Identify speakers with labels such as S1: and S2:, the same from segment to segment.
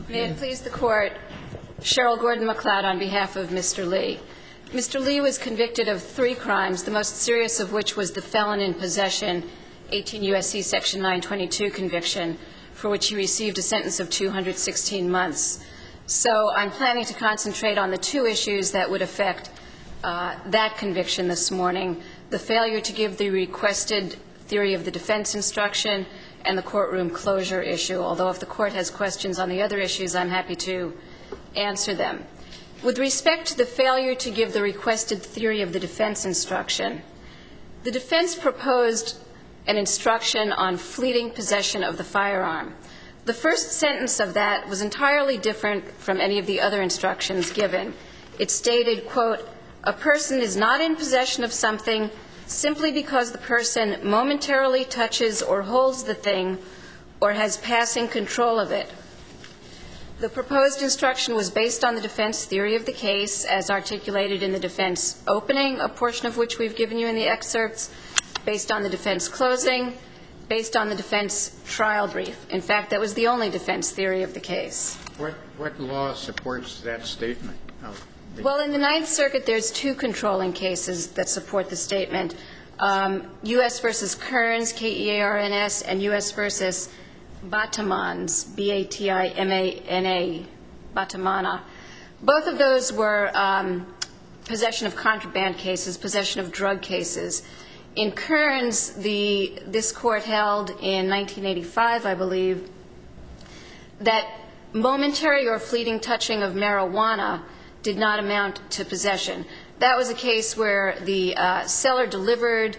S1: May it please the Court, Cheryl Gordon-McLeod on behalf of Mr. Lee. Mr. Lee was convicted of 3 crimes, the most serious of which was the felon in possession, 18 U.S.C. Section 922 conviction, for which he received a sentence of 216 months. So I'm planning to concentrate on the 2 issues that would affect that conviction this morning: the failure to give the requested theory of the defense instruction and the courtroom closure issue, although if the Court has questions on the other issues, I'm happy to answer them. With respect to the failure to give the requested theory of the defense instruction, the defense proposed an instruction on fleeting possession of the firearm. The first sentence of that was entirely different from any of the other instructions given. It stated, quote, "A person is not in possession of something simply because the person momentarily touches or holds the thing or has passing control of it." The proposed instruction was based on the defense theory of the case as articulated in the defense opening, a portion of which we've given you in the excerpts, based on the defense closing, based on the defense trial brief. In fact, that was the only defense theory of the case.
S2: What law supports that statement?
S1: Well, in the Ninth Circuit, there's 2 controlling cases that support the statement. U.S. v. Kearns, K-E-A-R-N-S, and U.S. v. Batamans, B-A-T-I-M-A-N-A, Batamana. Both of those were possession of contraband cases, possession of drug cases. In Kearns, this Court held in 1985, I believe, that momentary or fleeting touching of marijuana did not amount to possession. That was a case where the seller delivered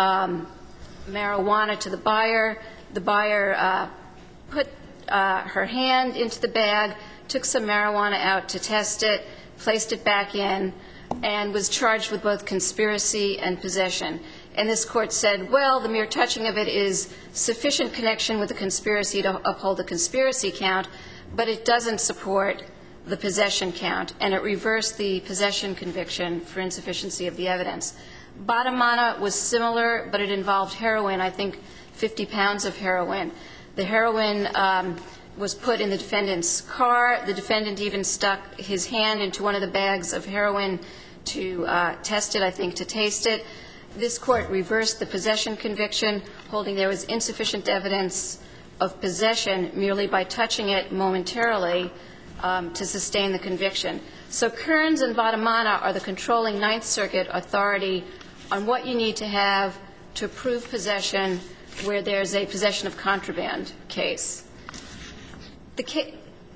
S1: marijuana to the buyer. The buyer put her hand into the bag, took some marijuana out to test it, placed it back in, and was charged with both conspiracy and possession. And this Court said, well, the mere touching of it is sufficient connection with the conspiracy to uphold the conspiracy count, but it doesn't support the possession count, and it reversed the possession conviction for insufficiency of the evidence. Batamana was similar, but it involved heroin, I think 50 pounds of heroin. The heroin was put in the defendant's car. The defendant even stuck his hand into one of the bags of heroin to test it, I think, to taste it. This Court reversed the possession conviction, holding there was insufficient evidence of possession merely by touching it momentarily to sustain the conviction. So Kearns and Batamana are the controlling Ninth Circuit authority on what you need to have to prove possession where there's a possession of contraband case. The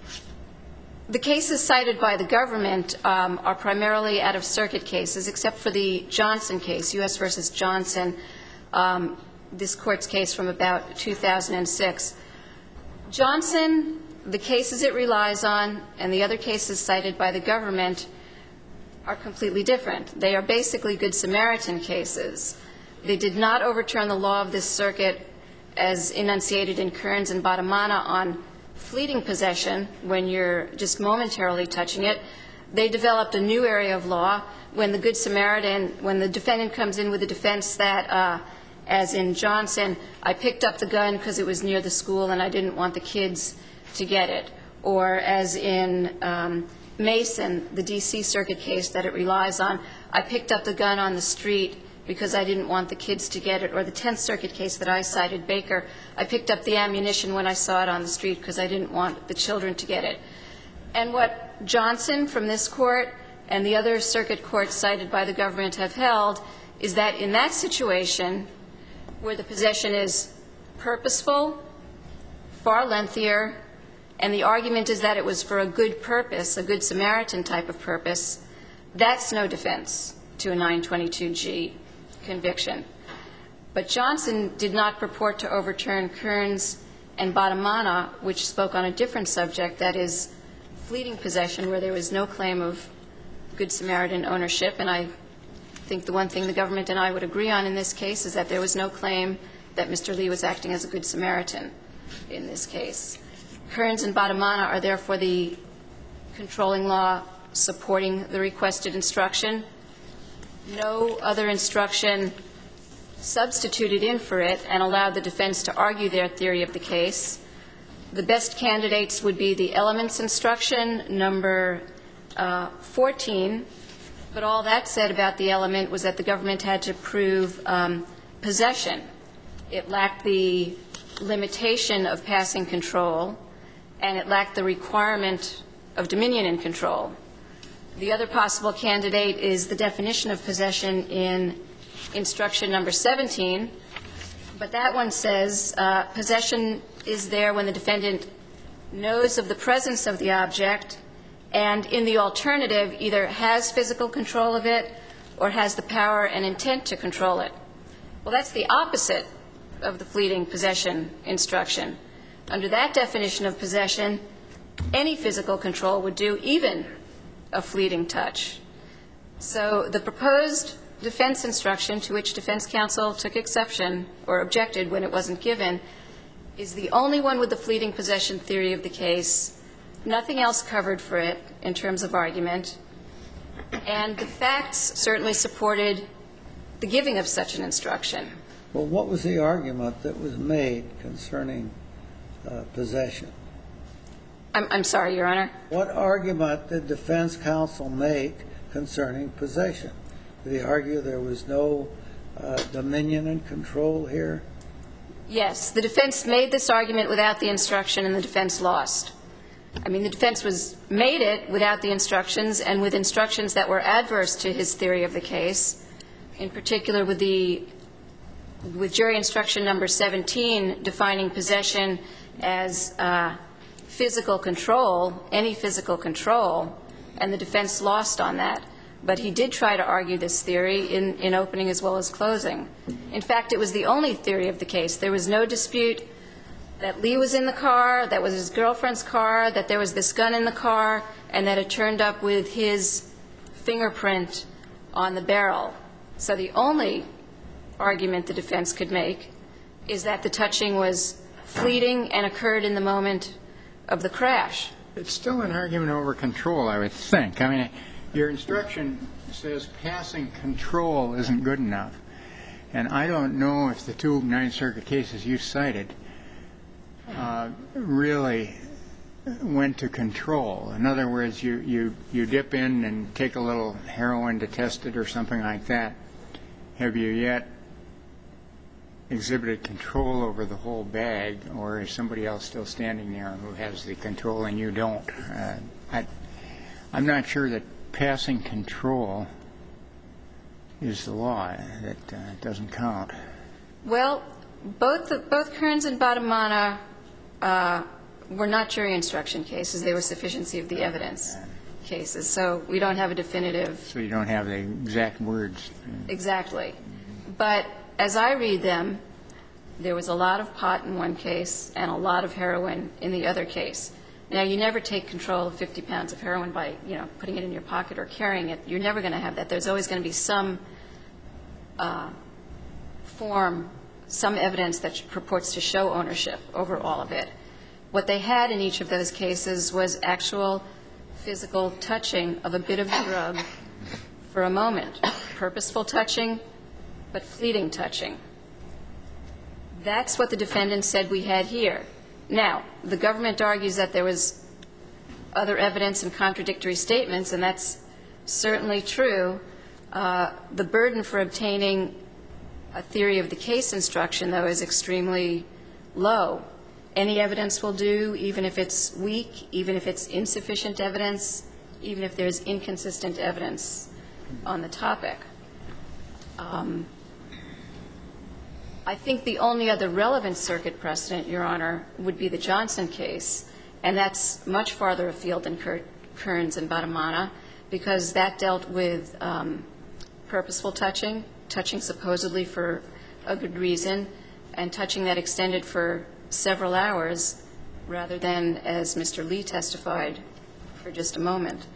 S1: cases cited by the government are primarily out-of-circuit cases, except for the Johnson case, U.S. v. Johnson, this Court's case from about 2006. Johnson, the cases it relies on, and the other cases cited by the government are completely different. They are basically Good Samaritan cases. They did not overturn the law of this circuit as enunciated in Kearns and Batamana on fleeting possession when you're just momentarily touching it. They developed a new area of law when the Good Samaritan, when the defendant comes in with a defense that, as in Johnson, I picked up the gun because it was near the school and I didn't want the kids to get it. Or as in Mason, the D.C. Circuit case that it relies on, I picked up the gun on the street because I didn't want the kids to get it. Or the Tenth Circuit case that I cited, Baker, I picked up the ammunition when I saw it on the street because I didn't want the children to get it. And what Johnson from this Court and the other circuit courts cited by the government have held is that in that situation where the possession is purposeful, far lengthier, and the argument is that it was for a good purpose, a Good Samaritan type of purpose, that's no defense to a 922G conviction. But Johnson did not purport to overturn Kearns and Batamana, which spoke on a different subject, that is fleeting possession where there was no claim of Good Samaritan ownership. And I think the one thing the government and I would agree on in this case is that there was no claim that Mr. Lee was acting as a Good Samaritan in this case. Kearns and Batamana are therefore the controlling law supporting the requested instruction. No other instruction substituted in for it and allowed the defense to argue their theory of the case. The best candidates would be the elements instruction, number 14. But all that said about the element was that the government had to prove possession. It lacked the limitation of passing control, and it lacked the requirement of dominion and control. The other possible candidate is the definition of possession in instruction number 17, but that one says possession is there when the defendant knows of the presence of the object and in the alternative either has physical control of it or has the power and intent to control it. Well, that's the opposite of the fleeting possession instruction. Under that definition of possession, any physical control would do, even a fleeting touch. So the proposed defense instruction, to which defense counsel took exception or objected when it wasn't given, is the only one with the fleeting possession theory of the case. Nothing else covered for it in terms of argument. And the facts certainly supported the giving of such an instruction.
S3: Well, what was the argument that was made concerning possession?
S1: I'm sorry, Your Honor.
S3: What argument did defense counsel make concerning possession? Did he argue there was no dominion and control here?
S1: Yes. The defense made this argument without the instruction, and the defense lost. I mean, the defense made it without the instructions and with instructions that were adverse to his theory of the case, in particular with jury instruction number 17 defining possession as physical control, any physical control, and the defense lost on that. But he did try to argue this theory in opening as well as closing. In fact, it was the only theory of the case. There was no dispute that Lee was in the car, that was his girlfriend's car, that there was this gun in the car, and that it turned up with his fingerprint on the barrel. So the only argument the defense could make is that the touching was fleeting and occurred in the moment of the crash.
S2: It's still an argument over control, I would think. I mean, your instruction says passing control isn't good enough. And I don't know if the two Ninth Circuit cases you cited really went to control. In other words, you dip in and take a little heroin to test it or something like that. Have you yet exhibited control over the whole bag, or is somebody else still standing there who has the control and you don't? I'm not sure that passing control is the law. That doesn't count.
S1: Well, both Kearns and Badamana were not jury instruction cases. They were sufficiency of the evidence cases. So we don't have a definitive.
S2: So you don't have the exact words.
S1: Exactly. But as I read them, there was a lot of pot in one case and a lot of heroin in the other case. Now, you never take control of 50 pounds of heroin by, putting it in your pocket or carrying it. You're never going to have that. There's always going to be some form, some evidence that purports to show ownership over all of it. What they had in each of those cases was actual physical touching of a bit of the drug for a moment. Purposeful touching, but fleeting touching. That's what the defendant said we had here. Now, the government argues that there was other evidence and contradictory statements, and that's certainly true. The burden for obtaining a theory of the case instruction, though, is extremely low. Any evidence will do, even if it's weak, even if it's insufficient evidence, even if there's inconsistent evidence on the topic. I think the only other relevant circuit precedent, Your Honor, would be the Johnson case, and that's much farther afield than Kearns and Badamana, because that dealt with purposeful touching, touching supposedly for a good reason, and touching that extended for several hours rather than, as Mr. Lee testified, for just a moment.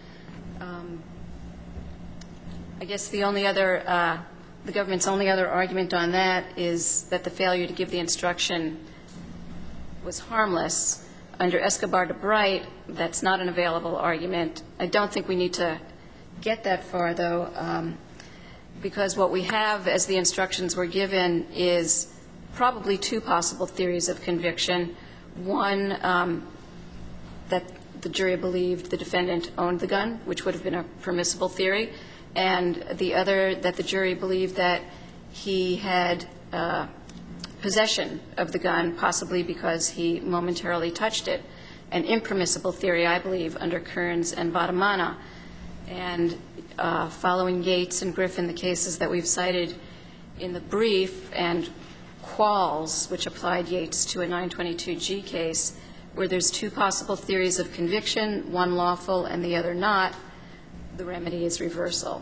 S1: I guess the only other the government's only other argument on that is that the failure to give the instruction was harmless. Under Escobar de Bright, that's not an available argument. I don't think we need to get that far, though, because what we have as the instructions were given is probably two possible theories of conviction. One, that the jury believed the defendant owned the gun, which would have been a permissible theory, and the other that the jury believed that he had possession of the gun, possibly because he momentarily touched it, an impermissible theory, I believe, under Kearns and Badamana. And following Yates and Griffin, the cases that we've cited in the brief, and Qualls, which applied Yates to a 922G case, where there's two possible theories of conviction, one lawful and the other not, the remedy is reversal.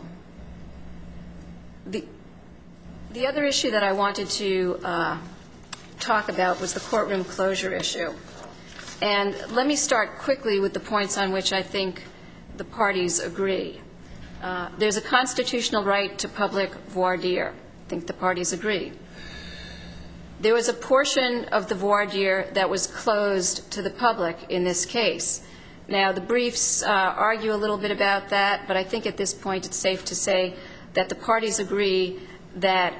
S1: The other issue that I wanted to talk about was the courtroom closure issue. And let me start quickly with the points on which I think the parties agree. There's a constitutional right to public voir dire. I think the parties agree. There was a portion of the voir dire that was closed to the public in this case. Now, the briefs argue a little bit about that, but I think at this point it's safe to say that the parties agree that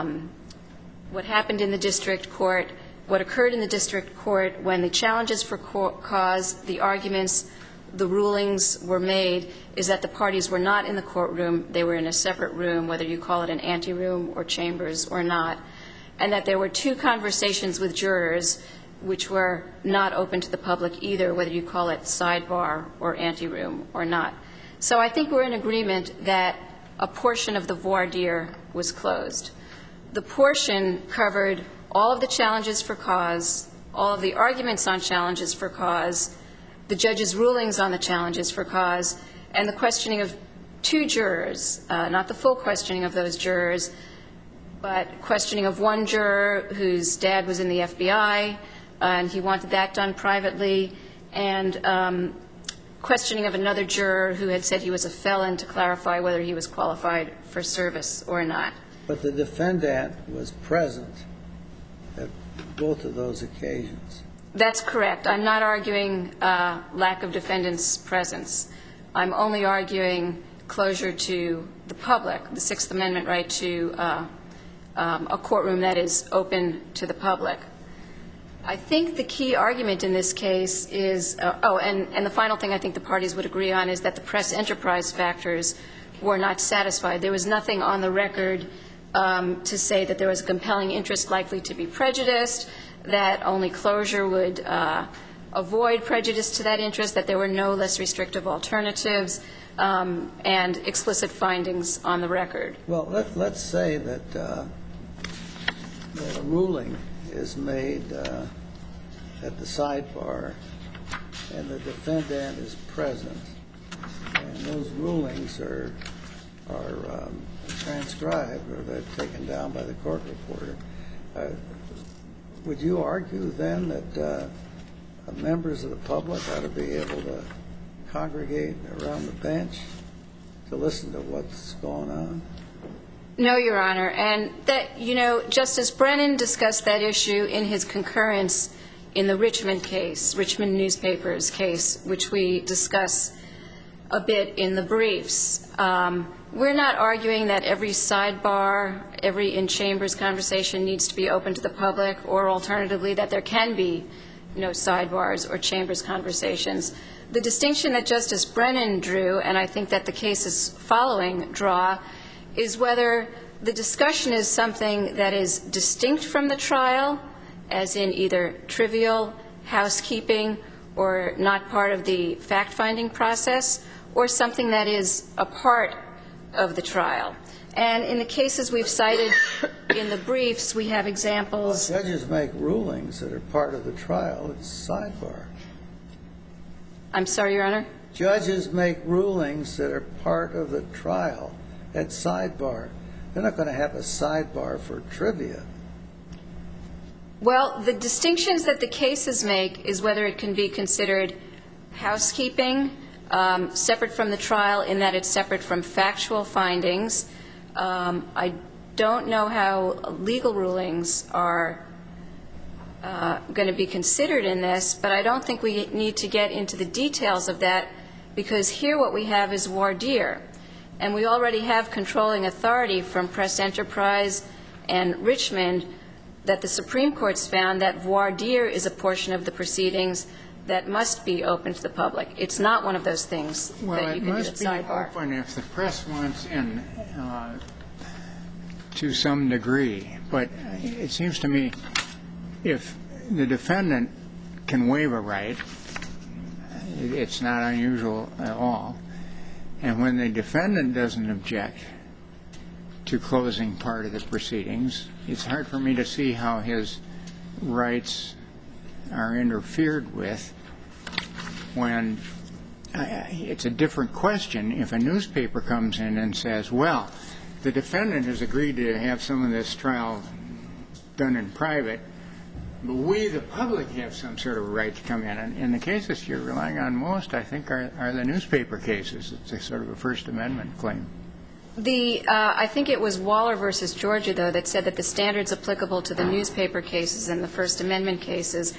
S1: what happened in the district court, what occurred in the district court when the challenges for cause, the arguments, the rulings were made, is that the parties were not in the courtroom. They were in a separate room, whether you call it an anteroom or chambers or not, and that there were two conversations with jurors which were not open to the public either, whether you call it sidebar or anteroom or not. So I think we're in agreement that a portion of the voir dire was closed. The portion covered all of the challenges for cause, all of the arguments on challenges for cause, the judge's rulings on the challenges for cause, and the questioning of two jurors, not the full questioning of those jurors, but questioning of one juror whose dad was in the FBI, and he wanted that done privately, and questioning of another juror who had said he was a felon to clarify whether he was qualified for service or not.
S3: But the defendant was present at both of those occasions.
S1: That's correct. I'm not arguing lack of defendant's presence. I'm only arguing closure to the public, the Sixth Amendment right to a courtroom that is open to the public. I think the key argument in this case is, and the final thing I think the parties would agree on is that the press enterprise factors were not satisfied. There was nothing on the record to say that there was a compelling interest likely to be prejudiced, that only closure would avoid prejudice to that interest, that there were no less restrictive alternatives, and explicit findings on the record.
S3: Well, let's say that a ruling is made at the sidebar and the defendant is present, and those rulings are transcribed or they're taken down by the court reporter. Would you argue then that members of the public ought to be able to congregate around the bench to listen to what's going on?
S1: No, Your Honor. And that, Justice Brennan discussed that issue in his concurrence in the Richmond case, Richmond newspapers case, which we discuss a bit in the briefs. We're not arguing that every sidebar, every in-chambers conversation needs to be open to the public, or alternatively that there can be no sidebars or chambers conversations. The distinction that Justice Brennan drew, and I think that the cases following draw, is whether the discussion is something that is distinct from the trial, as in either trivial, housekeeping, or not part of the fact-finding process, or something that is a part of the trial. And in the cases we've cited in the briefs, we have examples.
S3: Well, judges make rulings that are part of the trial. It's sidebar.
S1: I'm sorry, Your Honor?
S3: Judges make rulings that are part of the trial at sidebar. They're not going to have a sidebar for trivia.
S1: Well, the distinctions that the cases make is whether it can be considered housekeeping, separate from the trial in that it's separate from factual findings. I don't know how legal rulings are going to be considered in this, but I don't think we need to get into the details of that, because here what we have is voir dire. And we already have controlling authority from Press Enterprise and Richmond that the Supreme Court's found that voir dire is a portion of the proceedings that must be open to the public. It's not one of those things that you can do at sidebar.
S2: Well, it must be open if the press wants in to some degree. But it seems to me if the defendant can waive a right, it's not unusual at all. And when the defendant doesn't object to closing part of the proceedings, it's hard for me to see how his rights are interfered with when it's a different question if a newspaper comes in and says, well, the defendant has agreed to have some of this trial done in private, but we, the public, have some sort of right to come in. And in the cases you're relying on most, I think, are the newspaper cases. It's a sort of a First Amendment claim.
S1: I think it was Waller versus Georgia, though, that said that the standards applicable to the newspaper cases and the First Amendment cases,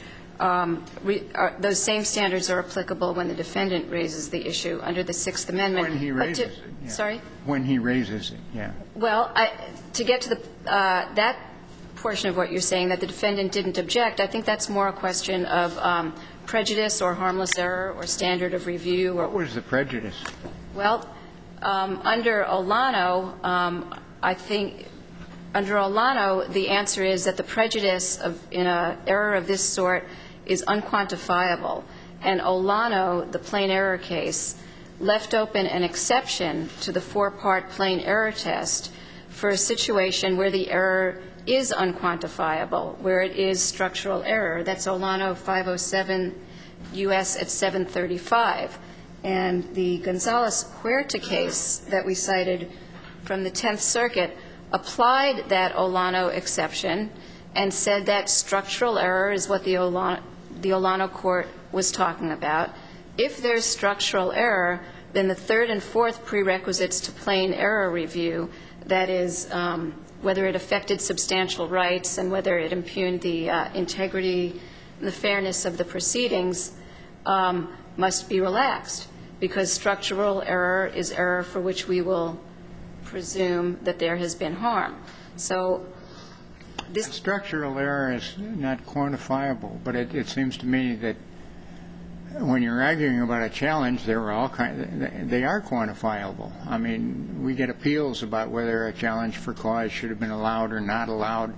S1: those same standards are applicable when the defendant raises the issue under the Sixth Amendment.
S2: When he raises it. Yeah.
S1: Sorry?
S2: When he raises it, yeah.
S1: Well, to get to that portion of what you're saying, that the defendant didn't object, I think that's more a question of prejudice or harmless error or standard of review.
S2: What was the prejudice?
S1: Well, under Olano, I think under Olano, the answer is that the prejudice in an error of this sort is unquantifiable. And Olano, the plain error case, left open an exception to the four-part plain error test for a situation where the error is unquantifiable, where it is structural error. That's Olano 507 U.S. at 735. And the Gonzales-Huerta case that we cited from the Tenth Circuit applied that Olano exception and said that structural error is what the Olano court was talking about. If there's structural error, then the third and fourth prerequisites to plain error review, that is, whether it affected substantial rights and whether it impugned the integrity and the fairness of the proceedings, must be relaxed, because structural error is error for which we will presume that there has been harm. So this
S2: structural error is not quantifiable, but it seems to me that when you're arguing about a challenge, they are quantifiable. I mean, we get appeals about whether a challenge for cause should have been allowed or not allowed.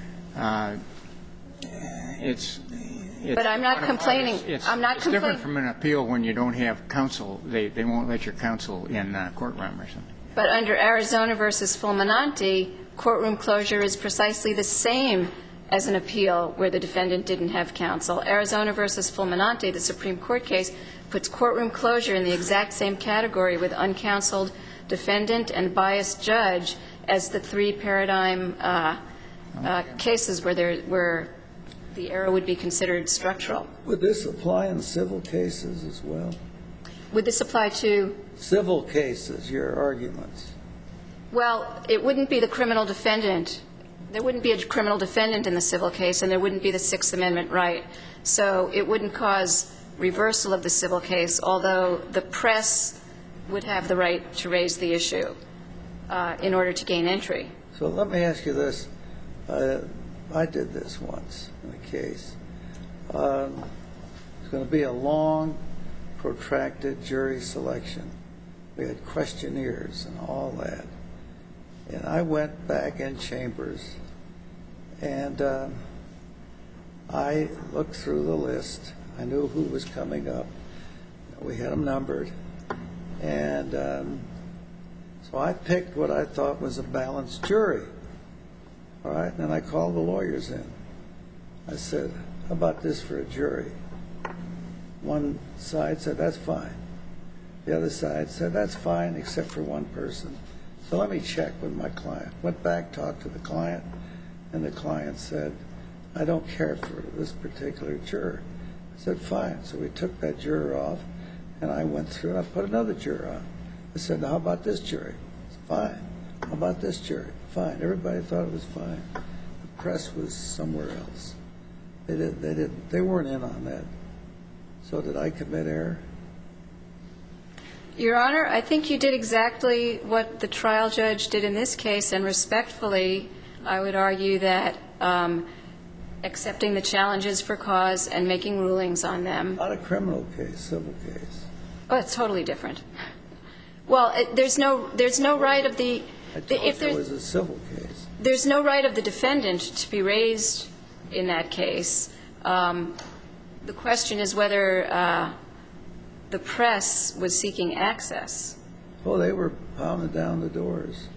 S1: But I'm not complaining. I'm not complaining.
S2: It's different from an appeal when you don't have counsel. They won't let your counsel in courtroom or something.
S1: But under Arizona versus Fulminante, courtroom closure is precisely the same as an appeal where the defendant didn't have counsel. Arizona versus Fulminante, the Supreme Court case, puts courtroom closure in the exact same category with uncounseled defendant and biased judge as the three paradigm cases where the error would be considered structural.
S3: Would this apply in civil cases as well?
S1: Would this apply to
S3: civil cases, your arguments?
S1: Well, it wouldn't be the criminal defendant. There wouldn't be a criminal defendant in the civil case, and there wouldn't be the Sixth Amendment right. So it wouldn't cause reversal of the civil case, although the press would have the right to raise the issue in order to gain entry.
S3: So let me ask you this. I did this once in a case. It's going to be a long, protracted jury selection. We had questionnaires and all that. And I went back in chambers, and I looked through the list. I knew who was coming up. We had them numbered. And so I picked what I thought was a balanced jury. All right, and then I called the lawyers in. I said, how about this for a jury? One side said, that's fine. The other side said, that's fine, except for one person. So let me check with my client. Went back, talked to the client, and the client said, I don't care for this particular juror. I said, fine. So we took that juror off, and I went through and I put another juror on. I said, now how about this jury? It's fine. How about this jury? Fine. Everybody thought it was fine. The press was somewhere else. They weren't in on that. So did I commit error?
S1: Your Honor, I think you did exactly what the trial judge did in this case, and respectfully, I would argue that Accepting the challenges for cause and making rulings on them.
S3: Not a criminal case, civil case.
S1: Oh, it's totally different. Well, there's no right of the
S3: I thought it was a civil case.
S1: There's no right of the defendant to be raised in that case. The question is whether the press was seeking access.
S3: Oh, they were pounding down the doors.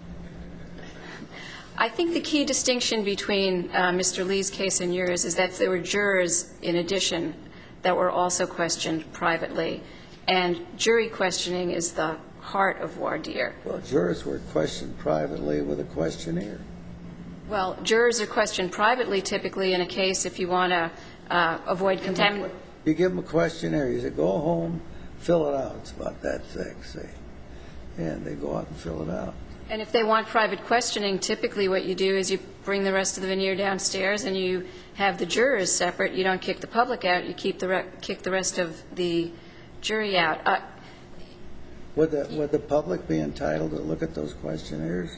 S1: I think the key distinction between Mr. Lee's case and yours is that there were jurors, in addition, that were also questioned privately. And jury questioning is the heart of voir dire.
S3: Well, jurors were questioned privately with a questionnaire.
S1: Well, jurors are questioned privately typically in a case if you want to avoid contamination.
S3: You give them a questionnaire. You say, go home, fill it out. It's about that thick, see. And they go out and fill it out.
S1: And if they want private questioning, typically what you do is you bring the rest of the veneer downstairs and you have the jurors separate. You don't kick the public out. You kick the rest of the jury out.
S3: Would the public be entitled to look at those questionnaires?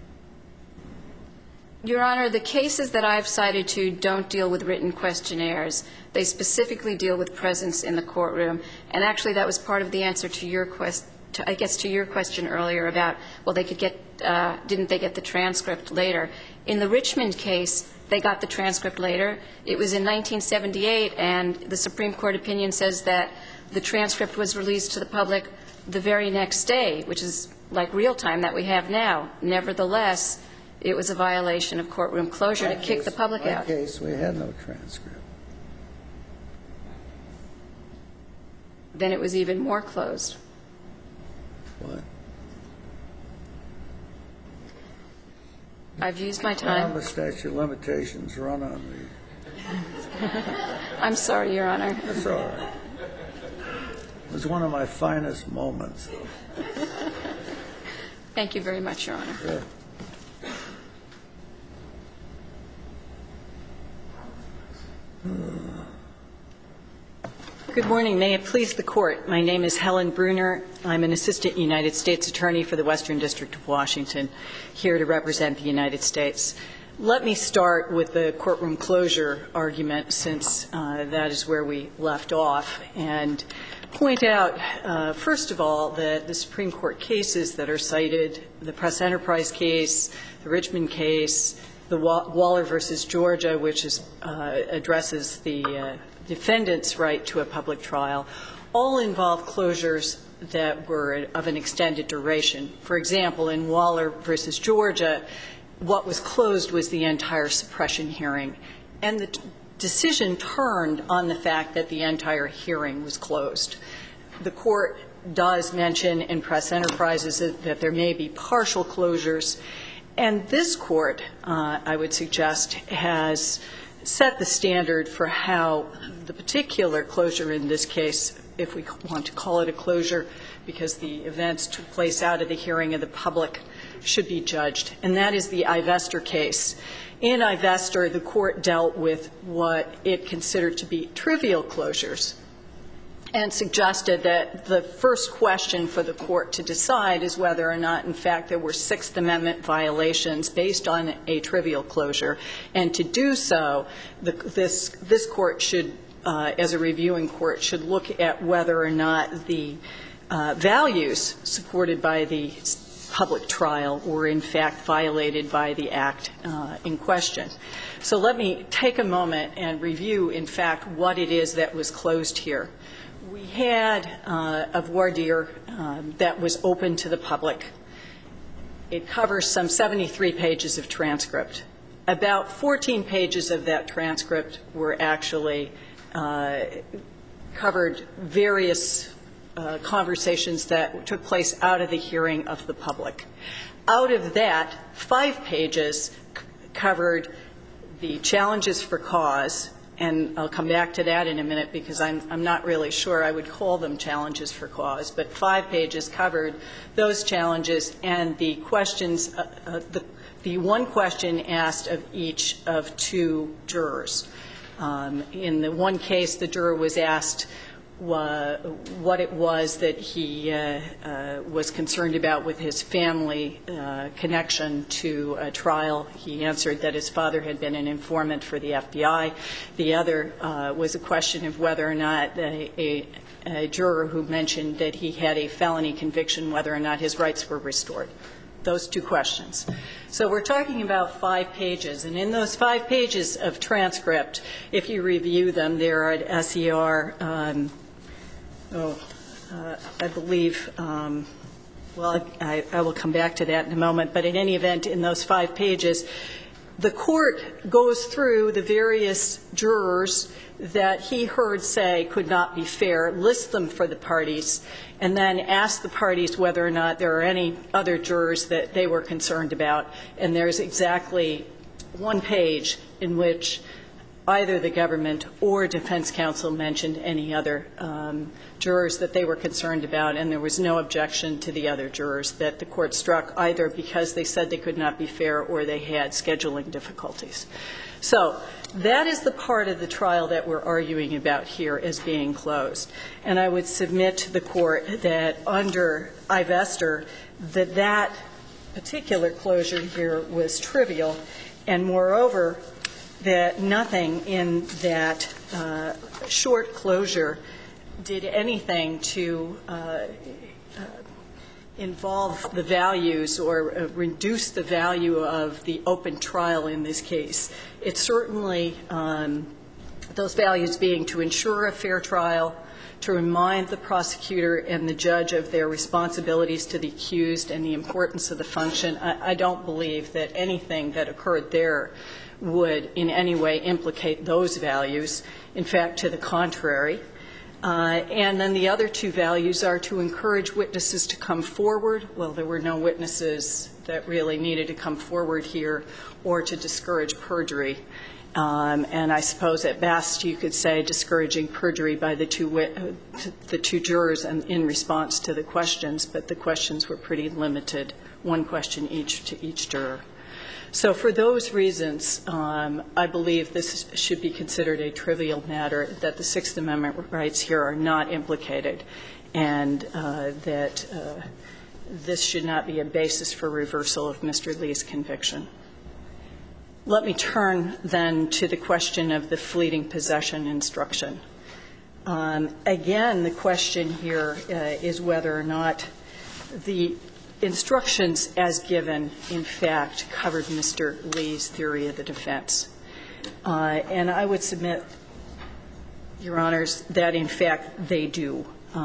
S1: Your Honor, the cases that I've cited to don't deal with written questionnaires. They specifically deal with presence in the courtroom. And actually, that was part of the answer to your question earlier about, well, they could get, didn't they get the transcript later? In the Richmond case, they got the transcript later. It was in 1978, and the Supreme Court opinion says that the transcript was released to the public the very next day, which is like real time that we have now. Nevertheless, it was a violation of courtroom closure to kick the public out.
S3: In my case, we had no transcript.
S1: Then it was even more closed.
S3: What?
S1: I've used my
S3: Well,
S1: time.
S3: the statute of limitations run on me.
S1: I'm sorry, Your Honor.
S3: That's all right. It was one of my finest moments.
S1: Thank you very much, Your Honor.
S3: Yeah.
S4: Good morning. May it please the Court. My name is Helen Bruner. I'm an assistant United States attorney for the Western District of Washington, here to represent the United States. Let me start with the courtroom closure argument, since that is where we left off, and point out, first of all, that the Supreme Court cases that are cited, the Press Enterprise case, the Richmond case, the Waller v. Georgia, which addresses the defendant's right to a public trial, all involve closures that were of an extended duration. For example, in Waller v. Georgia, what was closed was the entire suppression hearing, and the decision turned on the fact that the entire hearing was closed. The Court does mention in Press Enterprises that there may be partial closures, and this Court, I would suggest, has set the standard for how the particular closure in this case, if we want to call it a closure, because the events took place out of the hearing of the public, should be judged, and that is the Ivester case. In Ivester, the Court dealt with what it considered to be trivial closures and suggested that the first question for the Court to decide is whether or not, in fact, there were Sixth Amendment violations based on a trivial closure. And to do so, this Court should, as a reviewing court, should look at whether or not the values supported by the public trial were, in fact, violated by the act in question. So let me take a moment and review, in fact, what it is that was closed here. We had a voir dire that was open to the public. It covers some 73 pages of transcript. About 14 pages of that transcript were actually covered various conversations that took place out of the hearing of the public. Out of that, 5 pages covered the challenges for cause, and I'll come back to that in a minute because I'm not really sure I would call them challenges for cause, but 5 pages covered those challenges and the questions, the one question asked of each of 2 jurors. In the one case, the juror was asked what it was that he was concerned about with his family connection to a trial. He answered that his father had been an informant for the FBI. The other was a question of whether or not a juror who mentioned that he had a felony conviction, whether or not his rights were restored. Those two questions. So we're talking about 5 pages, and in those 5 pages of transcript, if you review them, they're at SER, I believe, well, I will come back to that in a moment, but in any event, in those 5 pages, the court goes through the various jurors that he heard say could not be fair, lists them for the parties, and then asks the parties whether or not there are any other jurors that they were concerned about. And there's exactly 1 page in which either the government or defense counsel mentioned any other jurors that they were concerned about, and there was no objection to the other jurors that the court struck, either because they said they could not be fair or they had scheduling difficulties. So that is the part of the trial that we're arguing about here as being closed. And I would submit to the court that under Ivester, that particular closure here was trivial, and moreover, that nothing in that short closure did anything to involve the values or reduce the value of the open trial in this case. It certainly, those values being to ensure a fair trial, to remind the prosecutor and the judge of their responsibilities to the accused and the importance of the function. I don't believe that anything that occurred there would in any way implicate those values. In fact, to the contrary. And then the other 2 values are to encourage witnesses to come forward. Well, there were no witnesses that really needed to come forward here, or to discourage perjury. And I suppose at best you could say discouraging perjury by the two jurors in response to the questions, but the questions were pretty limited, 1 question each to each juror. So for those reasons, I believe this should be considered a trivial matter, that the Sixth Amendment rights here are not implicated, and that this should not be a basis for reversal of Mr. Lee's conviction. Let me turn then to the question of the fleeting possession instruction. Again, the question here is whether or not the instructions as given, in fact, covered Mr. Lee's theory of the defense. And I would submit, Your Honors, that in fact they do.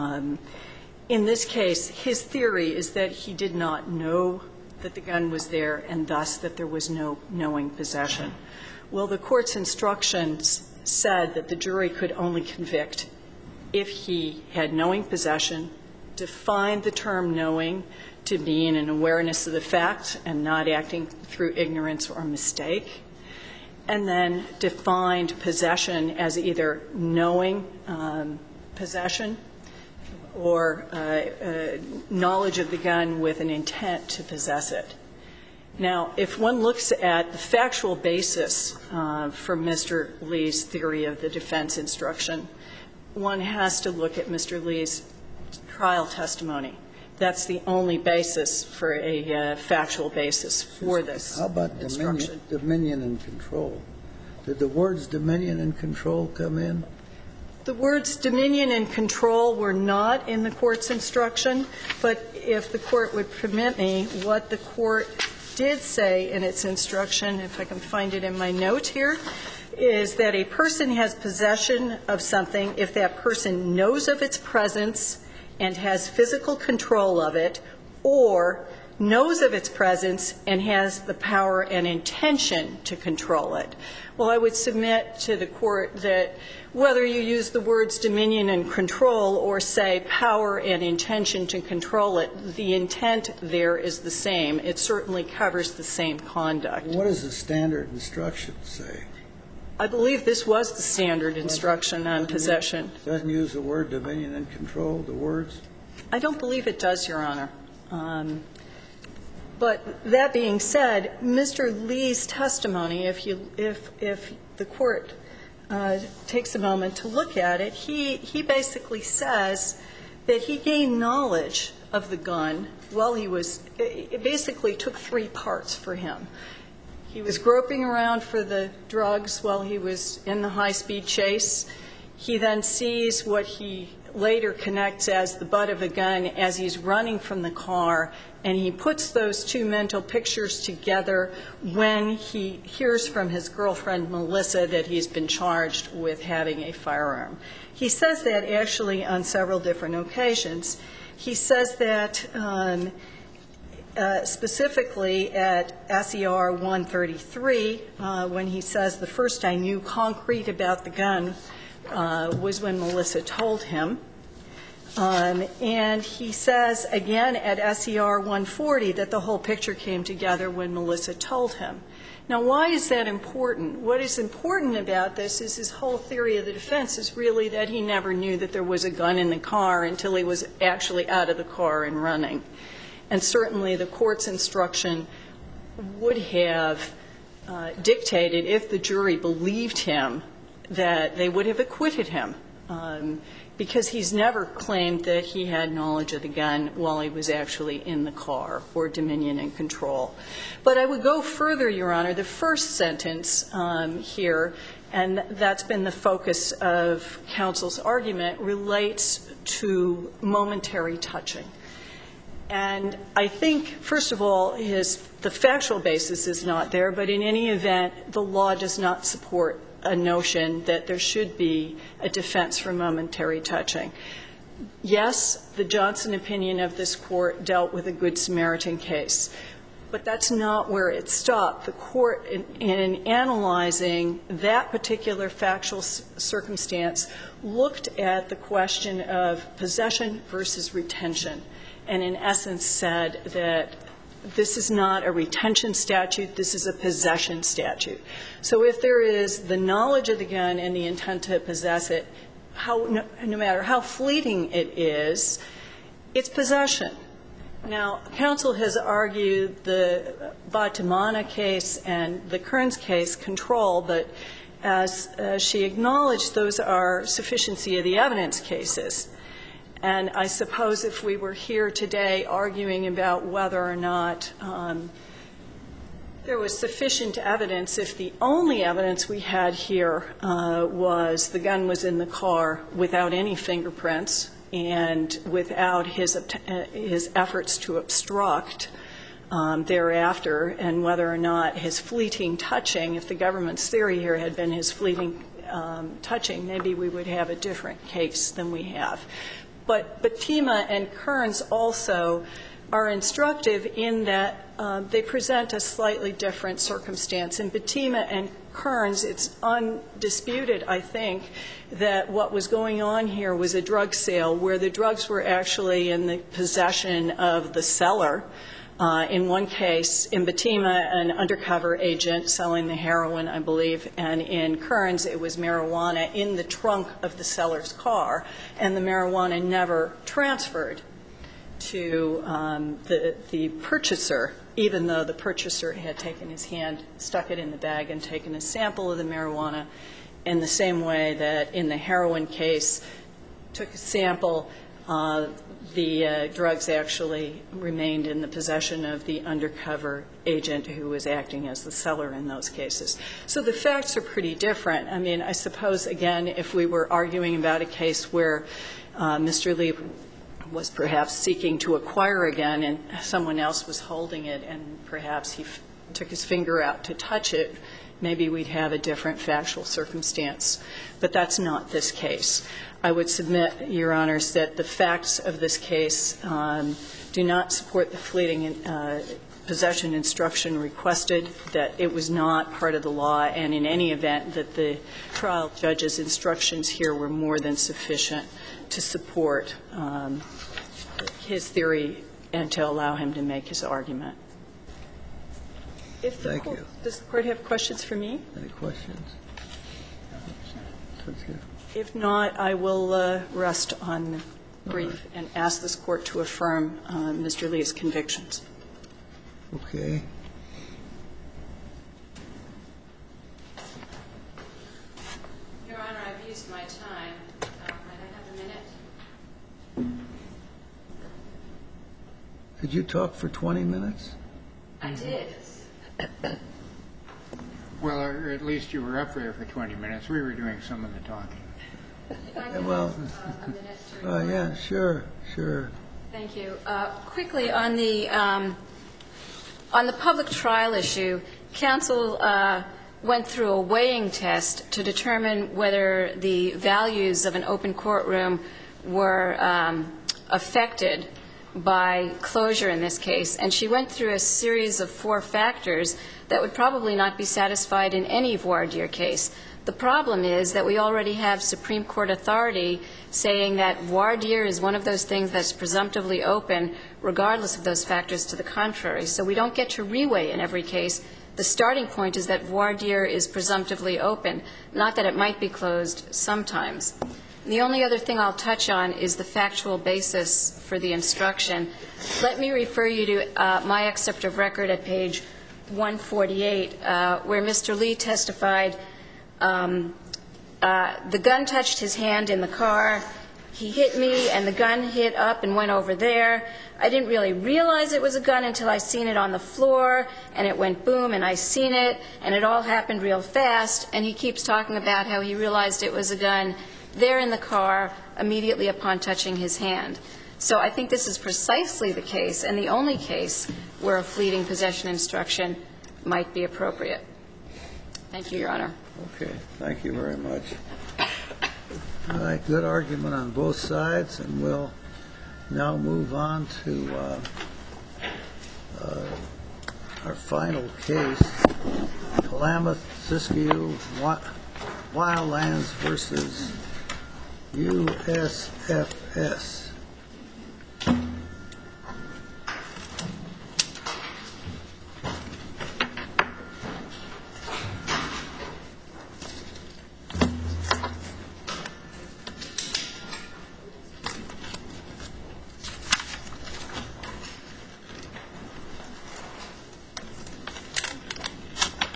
S4: In this case, his theory is that he did not know that the gun was there, and thus that there was no knowing possession. Well, the Court's instructions said that the jury could only convict if he had knowing possession, defined the term knowing to mean an awareness of the fact and not acting through ignorance or mistake, and then defined possession as either knowing possession or knowledge of the gun with an intent to possess it. Now, if one looks at the factual basis for Mr. Lee's theory of the defense instruction, one has to look at Mr. Lee's trial testimony. That's the only basis for a factual basis for this instruction.
S3: How about dominion and control? Did the words dominion and control come in?
S4: The words dominion and control were not in the Court's instruction, but if the Court would permit me, what the Court did say in its instruction, if I can find it in my note here, is that a person has possession of something if that person knows of its presence and has physical control of it, or knows of its presence and has the power and intention to control it. Well, I would submit to the Court that whether you use the words dominion and control or say power and intention to control it, the intent there is the same. It certainly covers the same conduct.
S3: What does the standard instruction say?
S4: I believe this was the standard instruction on possession.
S3: It doesn't use the word dominion and control, the words?
S4: I don't believe it does, Your Honor. But that being said, Mr. Lee's testimony, if the Court takes a moment to look at it, he basically says that he gained knowledge of the gun while he was – it basically took three parts for him. He was groping around for the drugs while he was in the high-speed chase. He then sees what he later connects as the butt of a gun as he's running from the car, and he puts those two mental pictures together when he hears from his girlfriend, Melissa, that he's been charged with having a firearm. He says that actually on several different occasions. He says that specifically at SER 133, when he says, the first I knew concrete about the gun was when Melissa told him. And he says again at SER 140 that the whole picture came together when Melissa told him. Now, why is that important? What is important about this is his whole theory of the defense is really that he never knew that there was a gun in the car until he was actually out of the car and running. And certainly the court's instruction would have dictated, if the jury believed him, that they would have acquitted him, because he's never claimed that he had knowledge of the gun while he was actually in the car or dominion and control. But I would go further, Your Honor. The first sentence here, and that's been the focus of counsel's argument, relates to momentary touching. And I think, first of all, the factual basis is not there, but in any event, the law does not support a notion that there should be a defense for momentary touching. Yes, the Johnson opinion of this Court dealt with a Good Samaritan case, but that's not where it stopped. The Court, in analyzing that particular factual circumstance, looked at the question of possession versus retention, and in essence said that this is not a retention statute, this is a possession statute. So if there is the knowledge of the gun and the intent to possess it, no matter how fleeting it is, it's possession. Now, counsel has argued the Batamana case and the Kearns case control, but as she acknowledged, those are sufficiency of the evidence cases. And I suppose if we were here today arguing about whether or not there was sufficient evidence, if the only evidence we had here was the gun was in the car without any fingerprints and without his efforts to obstruct thereafter, and whether or not his fleeting touching, if the government's theory here had been his fleeting touching, maybe we would have a different case than we have. But Batima and Kearns also are instructive in that they present a slightly different circumstance. In Batima and Kearns, it's undisputed, I think, that what was going on here was a drug sale where the drugs were actually in the possession of the seller. In one case, in Batima, an undercover agent selling the heroin, I believe, and in Kearns it was marijuana in the trunk of the seller's car, and the marijuana never transferred to the purchaser, even though the purchaser had taken his hand, stuck it in the bag, and taken a sample of the marijuana in the same way that in the heroin case took a sample, the drugs actually remained in the possession of the undercover agent who was acting as the seller in those cases. So the facts are pretty different. I mean, I suppose, again, if we were arguing about a case where Mr. Lee was perhaps seeking to acquire a gun and someone else was holding it and perhaps he took his finger out to touch it, maybe we'd have a different factual circumstance. But that's not this case. I would submit, Your Honors, that the facts of this case do not support the fleeting possession instruction requested, that it was not part of the law, and in any event that the trial judge's instructions here were more than sufficient to support his theory and to allow him to make his argument. Thank you. Does the Court have questions for me?
S3: Any questions?
S4: If not, I will rest on the brief and ask this Court to affirm Mr. Lee's convictions.
S3: Okay.
S1: to my time. Might I have a minute?
S3: Did you talk for 20 minutes?
S1: I did.
S2: Well, or at least you were up there for 20 minutes. We were doing some of the talking.
S1: If I could
S3: Well,
S1: have a minute to reply.
S3: yeah, sure.
S1: Thank you. Quickly, on the public trial issue, counsel went through a weighing test to determine whether the values of an open courtroom were affected by closure in this case, and she went through a series of 4 factors that would probably not be satisfied in any voir dire case. The problem is that we already have Supreme Court authority saying that voir dire is one of those things that's presumptively open regardless of those factors to the contrary. So we don't get to reweigh in every case. The starting point is that voir dire is presumptively open, not that it might be closed sometimes. The only other thing I'll touch on is the factual basis for the instruction. Let me refer you to my excerpt of record at page 148, where Mr. Lee testified, the gun touched his hand in the car. He hit me, and the gun hit up and went over there. I didn't really realize it was a gun until I seen it on the floor, and it went boom, and I seen it, and it all happened real fast. And he keeps talking about how he realized it was a gun there in the car immediately upon touching his hand. So I think this is precisely the case, and the only case where a fleeting possession instruction might be appropriate. Thank you, Your Honor.
S3: Okay, thank you very much. All right, good argument on both sides, and we'll now move on to our final case, Klamath-Siskiyou Wildlands versus USFS.